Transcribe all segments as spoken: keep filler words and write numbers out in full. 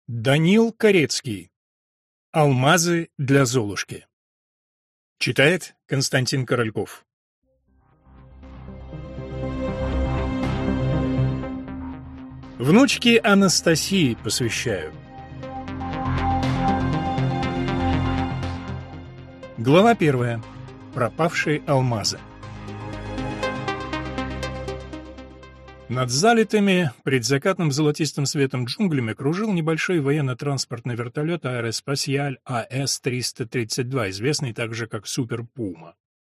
Данил Корецкий. Алмазы для Золушки. Читает Константин Корольков. Внучке Анастасии посвящаю. Глава первая. Пропавшие алмазы. Над залитыми предзакатным золотистым светом джунглями кружил небольшой военно-транспортный вертолет «Аэроспасиаль А С триста тридцать два», известный также как «Супер Пума».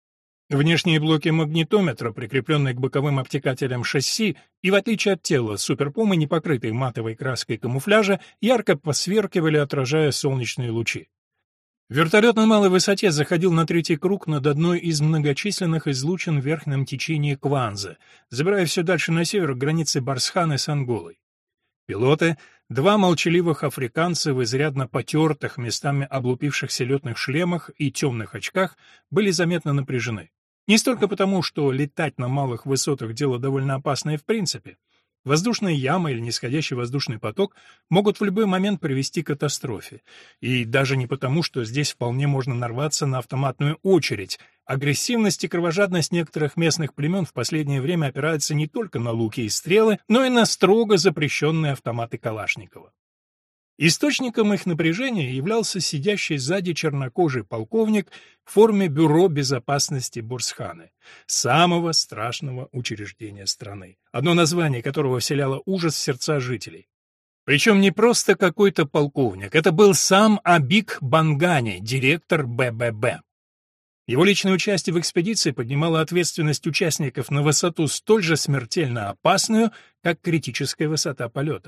Внешние блоки магнитометра, прикрепленные к боковым обтекателям шасси, и в отличие от тела «Супер Пумы», не покрытые матовой краской камуфляжа, ярко посверкивали, отражая солнечные лучи. Вертолет на малой высоте заходил на третий круг над одной из многочисленных излучин в верхнем течении Кванза, забирая все дальше на север к границе Барсханы с Анголой. Пилоты, два молчаливых африканца в изрядно потертых, местами облупившихся летных шлемах и темных очках, были заметно напряжены. Не столько потому, что летать на малых высотах дело довольно опасное в принципе. Воздушная яма или нисходящий воздушный поток могут в любой момент привести к катастрофе. И даже не потому, что здесь вполне можно нарваться на автоматную очередь. Агрессивность и кровожадность некоторых местных племен в последнее время опираются не только на луки и стрелы, но и на строго запрещенные автоматы Калашникова. Источником их напряжения являлся сидящий сзади чернокожий полковник в форме Бюро безопасности Барсханы, самого страшного учреждения страны, одно название которого вселяло ужас в сердца жителей. Причем не просто какой-то полковник, это был сам Абик Бангани, директор Б Б Б. Его личное участие в экспедиции поднимало ответственность участников на высоту столь же смертельно опасную, как критическая высота полета.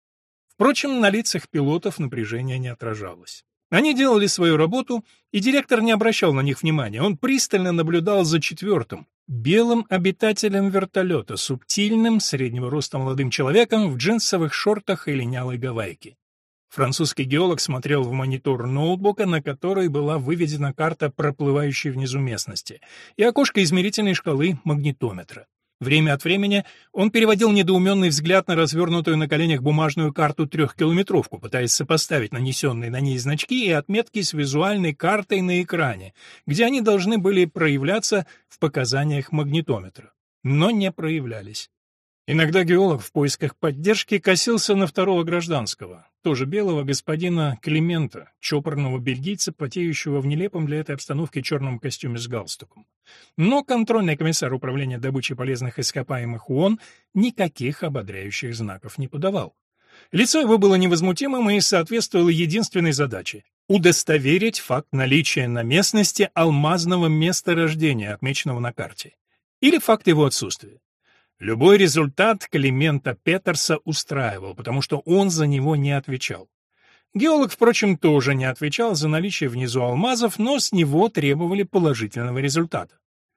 Впрочем, на лицах пилотов напряжение не отражалось. Они делали свою работу, и директор не обращал на них внимания. Он пристально наблюдал за четвертым, белым обитателем вертолета, субтильным, среднего роста молодым человеком в джинсовых шортах и линялой гавайке. Французский геолог смотрел в монитор ноутбука, на который была выведена карта проплывающей внизу местности, и окошко измерительной шкалы магнитометра. Время от времени он переводил недоуменный взгляд на развернутую на коленях бумажную карту трехкилометровку, пытаясь сопоставить нанесенные на ней значки и отметки с визуальной картой на экране, где они должны были проявляться в показаниях магнитометра, но не проявлялись. Иногда геолог в поисках поддержки косился на второго гражданского, тоже белого господина Климента, чопорного бельгийца, потеющего в нелепом для этой обстановки черном костюме с галстуком. Но контрольный комиссар управления добычей полезных ископаемых ООН никаких ободряющих знаков не подавал. Лицо его было невозмутимым и соответствовало единственной задаче — удостоверить факт наличия на местности алмазного месторождения, отмеченного на карте, или факт его отсутствия. Любой результат Климента Петерса устраивал, потому что он за него не отвечал. Геолог, впрочем, тоже не отвечал за наличие внизу алмазов, но с него требовали положительного результата.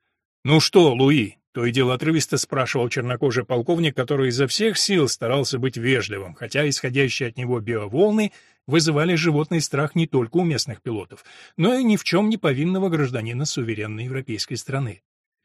«Ну что, Луи?» — то и дело отрывисто спрашивал чернокожий полковник, который изо всех сил старался быть вежливым, хотя исходящие от него биоволны вызывали животный страх не только у местных пилотов, но и ни в чем не повинного гражданина суверенной европейской страны.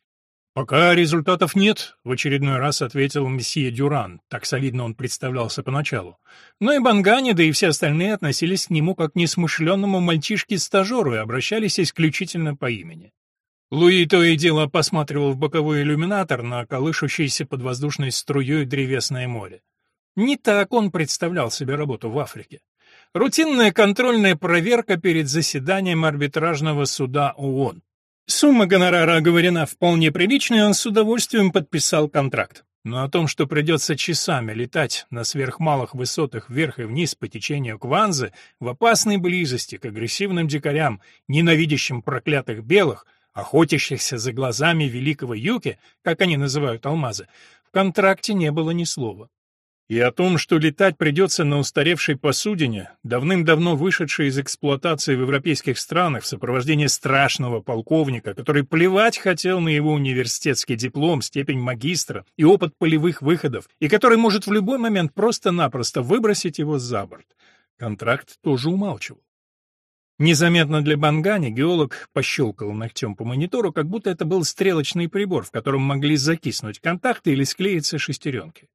«Пока результатов нет», — в очередной раз ответил месье Дюран, так солидно он представлялся поначалу. Но и Бангани, да и все остальные относились к нему как к несмышленному мальчишке-стажеру и обращались исключительно по имени. Луи то и дело посматривал в боковой иллюминатор на колышущееся под воздушной струей древесное море. Не так он представлял себе работу в Африке. Рутинная контрольная проверка перед заседанием арбитражного суда ООН. Сумма гонорара оговорена вполне приличная, он с удовольствием подписал контракт. Но о том, что придется часами летать на сверхмалых высотах вверх и вниз по течению Кванзы, в опасной близости к агрессивным дикарям, ненавидящим проклятых белых, охотящихся за глазами великого Юки, как они называют алмазы, в контракте не было ни слова. И о том, что летать придется на устаревшей посудине, давным-давно вышедшей из эксплуатации в европейских странах в сопровождении страшного полковника, который плевать хотел на его университетский диплом, степень магистра и опыт полевых выходов, и который может в любой момент просто-напросто выбросить его за борт. Контракт тоже умалчивал. Незаметно для Бангани геолог пощелкал ногтем по монитору, как будто это был стрелочный прибор, в котором могли закиснуть контакты или склеиться шестеренки.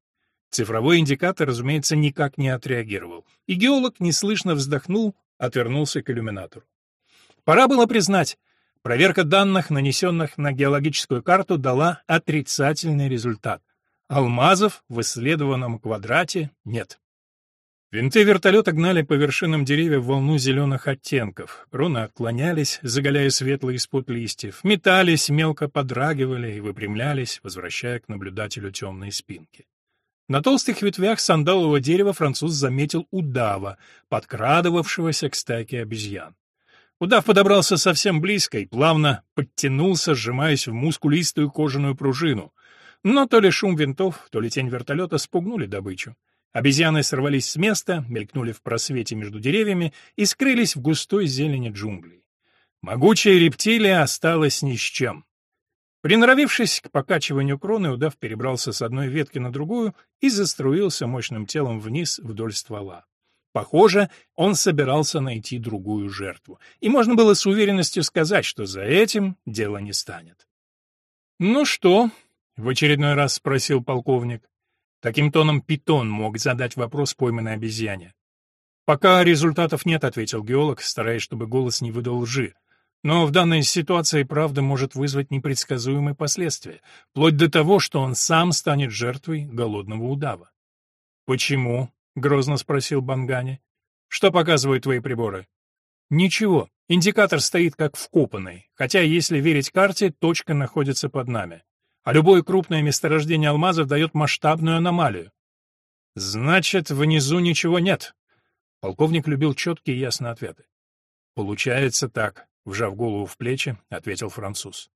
Цифровой индикатор, разумеется, никак не отреагировал, и геолог неслышно вздохнул, отвернулся к иллюминатору. Пора было признать, проверка данных, нанесенных на геологическую карту, дала отрицательный результат. Алмазов в исследованном квадрате нет. Винты вертолета гнали по вершинам деревьев волну зеленых оттенков. Кроны отклонялись, заголяя светлый испод листьев, метались, мелко подрагивали и выпрямлялись, возвращая к наблюдателю темные спинки. На толстых ветвях сандалового дерева француз заметил удава, подкрадывавшегося к стайке обезьян. Удав подобрался совсем близко и плавно подтянулся, сжимаясь в мускулистую кожаную пружину. Но то ли шум винтов, то ли тень вертолета спугнули добычу. Обезьяны сорвались с места, мелькнули в просвете между деревьями и скрылись в густой зелени джунглей. Могучая рептилия осталась ни с чем. Приноровившись к покачиванию кроны, удав перебрался с одной ветки на другую и заструился мощным телом вниз вдоль ствола. Похоже, он собирался найти другую жертву, и можно было с уверенностью сказать, что за этим дело не станет. «Ну что?» — в очередной раз спросил полковник. Таким тоном питон мог задать вопрос пойманной обезьяне. «Пока результатов нет», — ответил геолог, стараясь, чтобы голос не выдал лжи. «Но в данной ситуации правда может вызвать непредсказуемые последствия, вплоть до того, что он сам станет жертвой голодного удава». «Почему?» — грозно спросил Бангани. «Что показывают твои приборы?» «Ничего. Индикатор стоит как вкопанный, хотя, если верить карте, точка находится под нами. А любое крупное месторождение алмазов дает масштабную аномалию». «Значит, внизу ничего нет». Полковник любил четкие и ясные ответы. «Получается так», — вжав голову в плечи, ответил француз.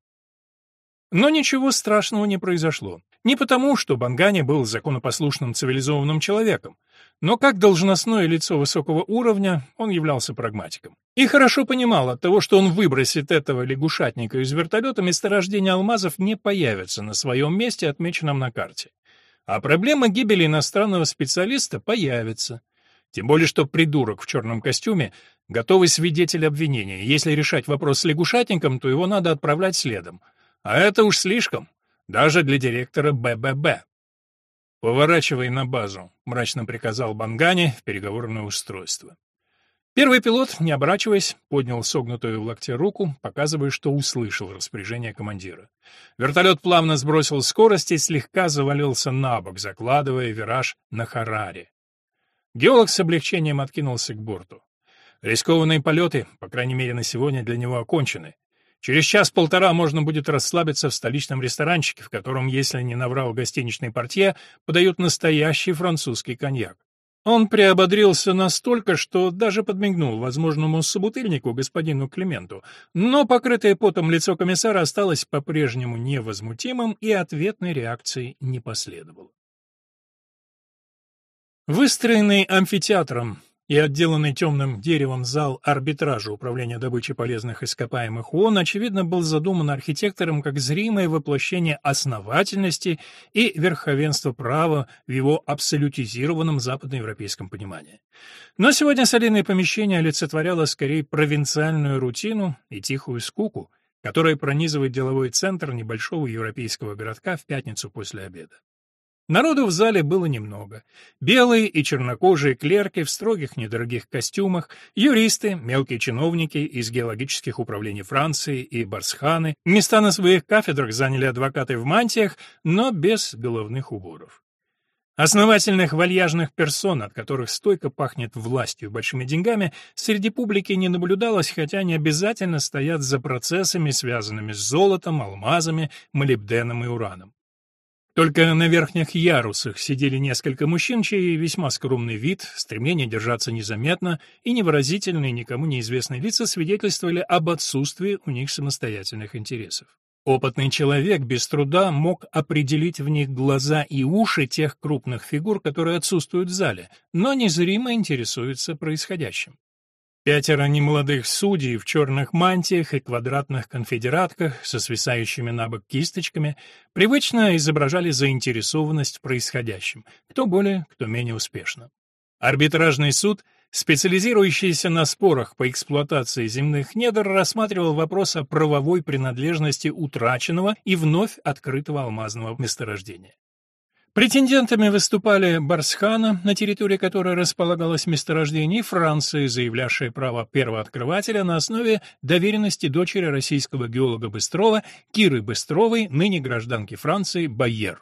Но ничего страшного не произошло. Не потому, что Бангани был законопослушным цивилизованным человеком, но как должностное лицо высокого уровня он являлся прагматиком. И хорошо понимал, от того, что он выбросит этого лягушатника из вертолета, месторождение алмазов не появится на своем месте, отмеченном на карте. А проблема гибели иностранного специалиста появится. Тем более, что придурок в черном костюме — готовый свидетель обвинения. Если решать вопрос с лягушатником, то его надо отправлять следом. А это уж слишком, даже для директора бэ бэ бэ. «Поворачивай на базу», — мрачно приказал Бангани в переговорное устройство. Первый пилот, не оборачиваясь, поднял согнутую в локте руку, показывая, что услышал распоряжение командира. Вертолет плавно сбросил скорость и слегка завалился на бок, закладывая вираж на Хараре. Геолог с облегчением откинулся к борту. Рискованные полеты, по крайней мере на сегодня, для него окончены. Через час-полтора можно будет расслабиться в столичном ресторанчике, в котором, если не наврал гостиничный портье, подают настоящий французский коньяк. Он приободрился настолько, что даже подмигнул возможному собутыльнику, господину Клименту, но покрытое потом лицо комиссара осталось по-прежнему невозмутимым, и ответной реакции не последовало. Выстроенный амфитеатром и отделанный темным деревом зал арбитража Управления добычей полезных ископаемых ООН, очевидно, был задуман архитектором как зримое воплощение основательности и верховенства права в его абсолютизированном западноевропейском понимании. Но сегодня солидное помещение олицетворяло скорее провинциальную рутину и тихую скуку, которая пронизывает деловой центр небольшого европейского городка в пятницу после обеда. Народу в зале было немного. Белые и чернокожие клерки в строгих недорогих костюмах, юристы, мелкие чиновники из геологических управлений Франции и Барсханы. Места на своих кафедрах заняли адвокаты в мантиях, но без головных уборов. Основательных вальяжных персон, от которых стойко пахнет властью и большими деньгами, среди публики не наблюдалось, хотя они обязательно стоят за процессами, связанными с золотом, алмазами, молибденом и ураном. Только на верхних ярусах сидели несколько мужчин, чей весьма скромный вид, стремление держаться незаметно и невыразительные, никому неизвестные лица свидетельствовали об отсутствии у них самостоятельных интересов. Опытный человек без труда мог определить в них глаза и уши тех крупных фигур, которые отсутствуют в зале, но незримо интересуются происходящим. Пятеро немолодых судей в черных мантиях и квадратных конфедератках со свисающими на бок кисточками привычно изображали заинтересованность в происходящем, кто более, кто менее успешно. Арбитражный суд, специализирующийся на спорах по эксплуатации земных недр, рассматривал вопрос о правовой принадлежности утраченного и вновь открытого алмазного месторождения. Претендентами выступали Барсхана, на территории которой располагалось месторождение, и Франция, заявлявшая право первооткрывателя на основе доверенности дочери российского геолога Быстрова, Киры Быстровой, ныне гражданки Франции, Байер.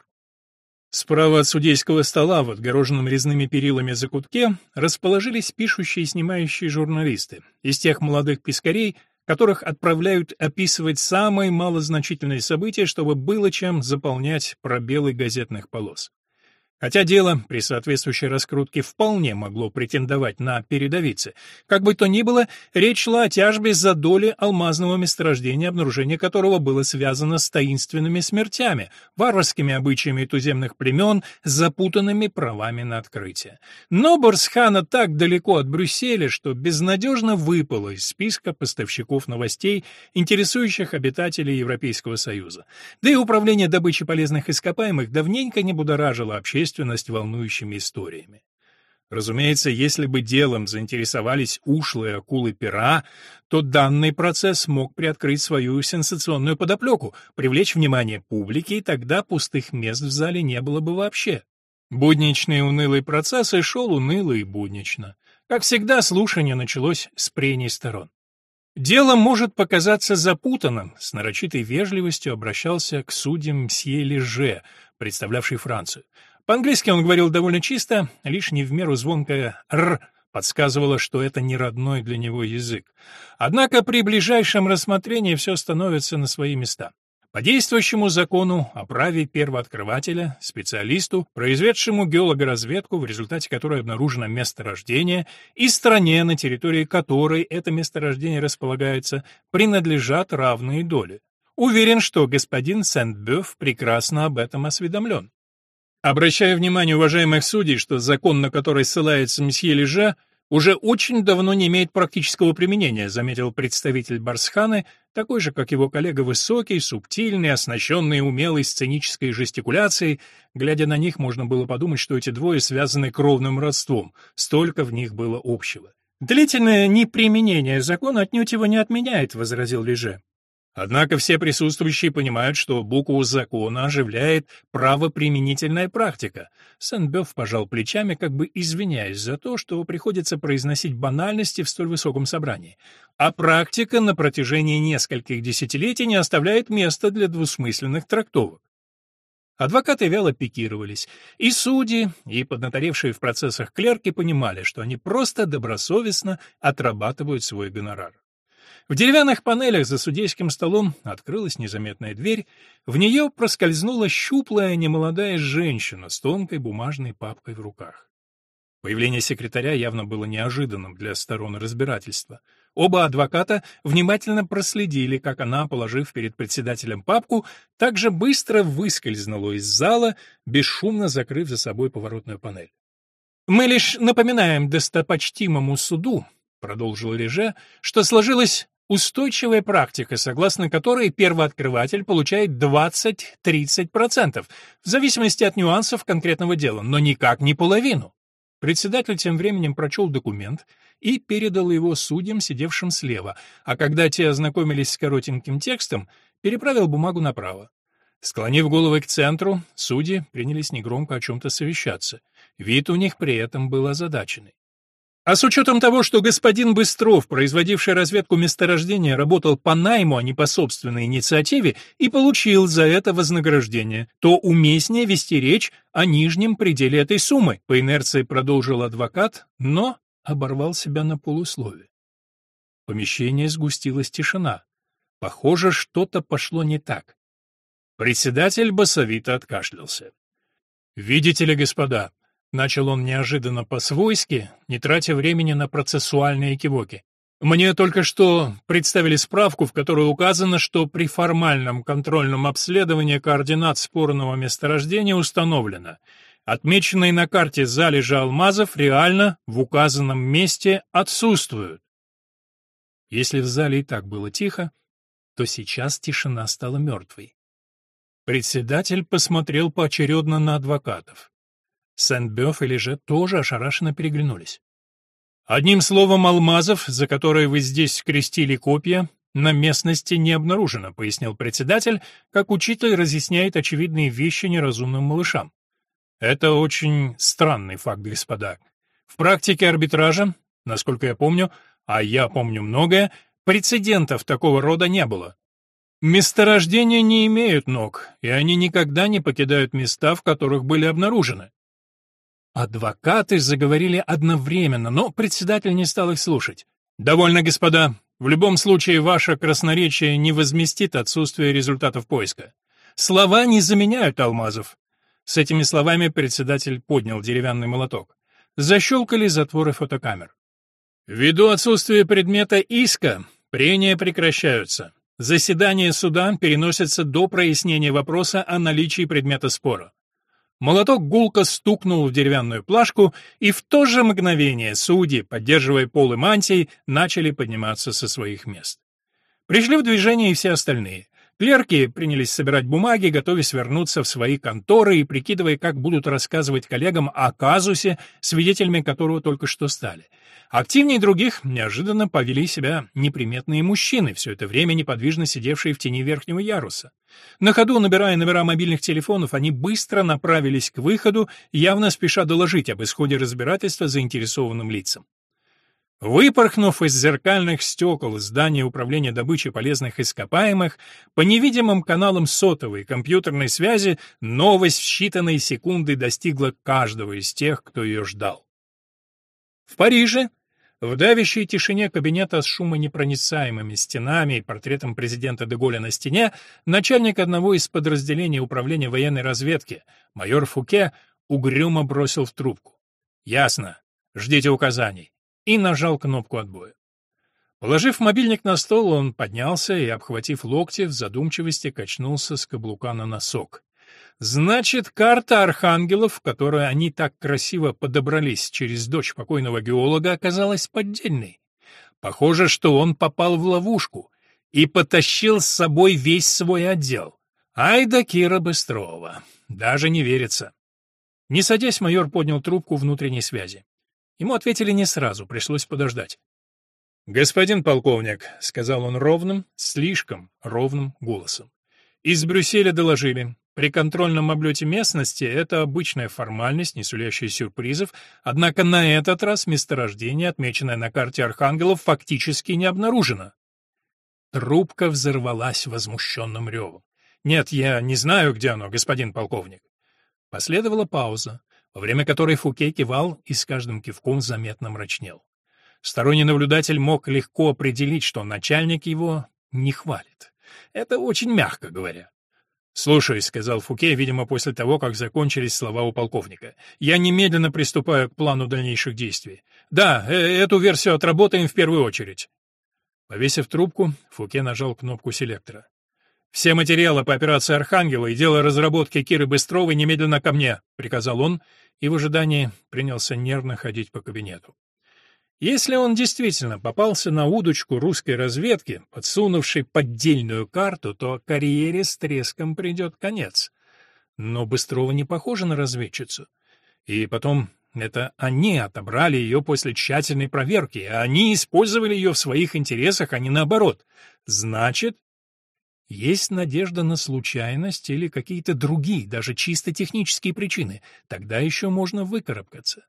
Справа от судейского стола, в отгороженном резными перилами закутке, расположились пишущие и снимающие журналисты, из тех молодых пескарей, которых отправляют описывать самые малозначительные события, чтобы было чем заполнять пробелы газетных полос. Хотя дело при соответствующей раскрутке вполне могло претендовать на передовицы. Как бы то ни было, речь шла о тяжбе за доли алмазного месторождения, обнаружение которого было связано с таинственными смертями, варварскими обычаями туземных племен, с запутанными правами на открытие. Но Барсхана так далеко от Брюсселя, что безнадежно выпала из списка поставщиков новостей, интересующих обитателей Европейского Союза. Да и управление добычей полезных ископаемых давненько не будоражило общественность волнующими историями. Разумеется, если бы делом заинтересовались ушлые акулы-пера, то данный процесс мог приоткрыть свою сенсационную подоплеку, привлечь внимание публики, и тогда пустых мест в зале не было бы вообще. Будничный унылый процесс и шел уныло и буднично. Как всегда, слушание началось с прений сторон. Дело может показаться запутанным, с нарочитой вежливостью обращался к судьям мсье Леже, представлявший Францию. По-английски он говорил довольно чисто, лишь не в меру звонкое «р» подсказывало, что это не родной для него язык. Однако при ближайшем рассмотрении все становится на свои места. По действующему закону о праве первооткрывателя, специалисту, произведшему геологоразведку, в результате которой обнаружено месторождение, и стране, на территории которой это месторождение располагается, принадлежат равные доли. Уверен, что господин Сент-Бёв прекрасно об этом осведомлен. Обращаю внимание уважаемых судей, что закон, на который ссылается мсье Леже, уже очень давно не имеет практического применения, заметил представитель Барсханы, такой же, как его коллега, высокий, субтильный, оснащенный умелой сценической жестикуляцией. Глядя на них, можно было подумать, что эти двое связаны кровным родством, столько в них было общего. «Длительное неприменение закона отнюдь его не отменяет», — возразил Леже. Однако все присутствующие понимают, что букву закона оживляет правоприменительная практика. Сен-Бёв пожал плечами, как бы извиняясь за то, что приходится произносить банальности в столь высоком собрании. А практика на протяжении нескольких десятилетий не оставляет места для двусмысленных трактовок. Адвокаты вяло пикировались, и судьи, и поднаторевшие в процессах клерки понимали, что они просто добросовестно отрабатывают свой гонорар. В деревянных панелях за судейским столом открылась незаметная дверь, в нее проскользнула щуплая немолодая женщина с тонкой бумажной папкой в руках. Появление секретаря явно было неожиданным для сторон разбирательства. Оба адвоката внимательно проследили, как она, положив перед председателем папку, так же быстро выскользнула из зала, бесшумно закрыв за собой поворотную панель. «Мы лишь напоминаем достопочтимому суду», — продолжил Леже, — «что сложилась устойчивая практика, согласно которой первооткрыватель получает двадцать-тридцать процентов, в зависимости от нюансов конкретного дела, но никак не половину». Председатель тем временем прочел документ и передал его судьям, сидевшим слева, а когда те ознакомились с коротеньким текстом, переправил бумагу направо. Склонив головы к центру, судьи принялись негромко о чем-то совещаться. Вид у них при этом был озадаченный. А с учетом того, что господин Быстров, производивший разведку месторождения, работал по найму, а не по собственной инициативе, и получил за это вознаграждение, то уместнее вести речь о нижнем пределе этой суммы, по инерции продолжил адвокат, но оборвал себя на полуслове. В помещении сгустилась тишина. Похоже, что-то пошло не так. Председатель басовито откашлялся. «Видите ли, господа», — начал он неожиданно по-свойски, не тратя времени на процессуальные экивоки. «Мне только что представили справку, в которой указано, что при формальном контрольном обследовании координат спорного месторождения установлено. Отмеченные на карте залежи алмазов реально в указанном месте отсутствуют». Если в зале и так было тихо, то сейчас тишина стала мертвой. Председатель посмотрел поочередно на адвокатов. Сент-Бёв и Леже тоже ошарашенно переглянулись. «Одним словом, алмазов, за которые вы здесь скрестили копья, на местности не обнаружено», — пояснил председатель, как учитель разъясняет очевидные вещи неразумным малышам. Это очень странный факт, господа. В практике арбитража, насколько я помню, а я помню многое, прецедентов такого рода не было. Месторождения не имеют ног, и они никогда не покидают места, в которых были обнаружены. Адвокаты заговорили одновременно, но председатель не стал их слушать. «Довольно, господа. В любом случае, ваше красноречие не возместит отсутствие результатов поиска. Слова не заменяют алмазов». С этими словами председатель поднял деревянный молоток. Защелкали затворы фотокамер. «Ввиду отсутствия предмета иска, прения прекращаются. Заседание суда переносится до прояснения вопроса о наличии предмета спора». Молоток гулко стукнул в деревянную плашку, и в то же мгновение судьи, поддерживая полы мантий, начали подниматься со своих мест. Пришли в движение и все остальные. Клерки принялись собирать бумаги, готовясь вернуться в свои конторы и прикидывая, как будут рассказывать коллегам о казусе, свидетелями которого только что стали. Активнее других неожиданно повели себя неприметные мужчины, все это время неподвижно сидевшие в тени верхнего яруса. На ходу, набирая номера мобильных телефонов, они быстро направились к выходу, явно спеша доложить об исходе разбирательства заинтересованным лицам. Выпорхнув из зеркальных стекол здания управления добычей полезных ископаемых, по невидимым каналам сотовой и компьютерной связи новость в считанные секунды достигла каждого из тех, кто ее ждал. В Париже, в давящей тишине кабинета с шумонепроницаемыми стенами и портретом президента де Голля на стене, начальник одного из подразделений управления военной разведки, майор Фуке, угрюмо бросил в трубку: «Ясно. Ждите указаний», и нажал кнопку отбоя. Положив мобильник на стол, он поднялся и, обхватив локти, в задумчивости качнулся с каблука на носок. Значит, карта архангелов, в которой они так красиво подобрались через дочь покойного геолога, оказалась поддельной. Похоже, что он попал в ловушку и потащил с собой весь свой отдел. Ай да Кира Быстрова. Даже не верится. Не садясь, майор поднял трубку внутренней связи. Ему ответили не сразу, пришлось подождать. «Господин полковник», — сказал он ровным, слишком ровным голосом, — «из Брюсселя доложили. При контрольном облете местности это обычная формальность, не сулящая сюрпризов, однако на этот раз месторождение, отмеченное на карте архангелов, фактически не обнаружено». Трубка взорвалась возмущенным ревом. «Нет, я не знаю, где оно, господин полковник». Последовала пауза, во время которой Фуке кивал и с каждым кивком заметно мрачнел. Сторонний наблюдатель мог легко определить, что начальник его не хвалит. Это очень мягко говоря. «Слушай», — сказал Фуке, видимо, после того, как закончились слова у полковника, — «я немедленно приступаю к плану дальнейших действий. Да, э эту версию отработаем в первую очередь». Повесив трубку, Фуке нажал кнопку селектора. «Все материалы по операции «Архангела» и дело разработки Киры Быстровой немедленно ко мне», — приказал он, и в ожидании принялся нервно ходить по кабинету. Если он действительно попался на удочку русской разведки, подсунувшей поддельную карту, то карьере с треском придет конец. Но Быстрова не похожа на разведчицу. И потом, это они отобрали ее после тщательной проверки, а они использовали ее в своих интересах, а не наоборот. Значит, есть надежда на случайность или какие-то другие, даже чисто технические причины. Тогда еще можно выкарабкаться.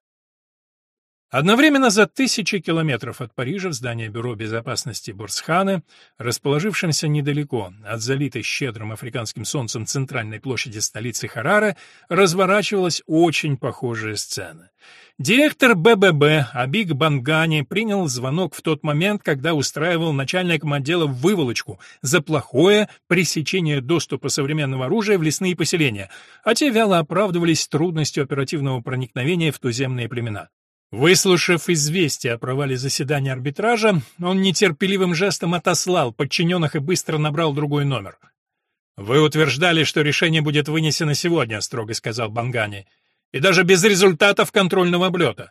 Одновременно за тысячи километров от Парижа в здании Бюро безопасности Борсхана, расположившемся недалеко от залитой щедрым африканским солнцем центральной площади столицы Хараре, разворачивалась очень похожая сцена. Директор Б Б Б Абиг Бангани принял звонок в тот момент, когда устраивал начальником отдела выволочку за плохое пресечение доступа современного оружия в лесные поселения, а те вяло оправдывались трудностью оперативного проникновения в туземные племена. Выслушав известие о провале заседания арбитража, он нетерпеливым жестом отослал подчиненных и быстро набрал другой номер. «Вы утверждали, что решение будет вынесено сегодня», — строго сказал Бангани, «и даже без результатов контрольного облета».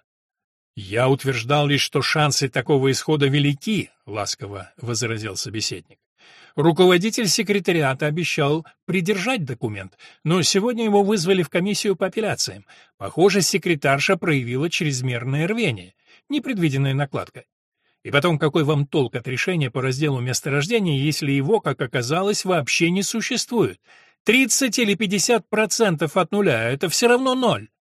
«Я утверждал лишь, что шансы такого исхода велики», — ласково возразил собеседник. Руководитель секретариата обещал придержать документ, но сегодня его вызвали в комиссию по апелляциям. Похоже, секретарша проявила чрезмерное рвение, непредвиденная накладка. И потом, какой вам толк от решения по разделу месторождения, если его, как оказалось, вообще не существует? тридцать или пятьдесят процентов от нуля — это все равно ноль.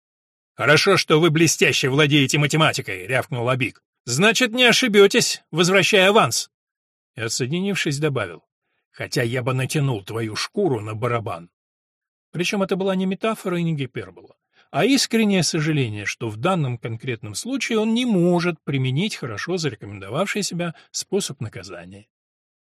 «Хорошо, что вы блестяще владеете математикой», — рявкнул Абик. «Значит, не ошибетесь, возвращая аванс». И, отсоединившись, добавил: «Хотя я бы натянул твою шкуру на барабан». Причем это была не метафора и не гипербола, а искреннее сожаление, что в данном конкретном случае он не может применить хорошо зарекомендовавший себя способ наказания.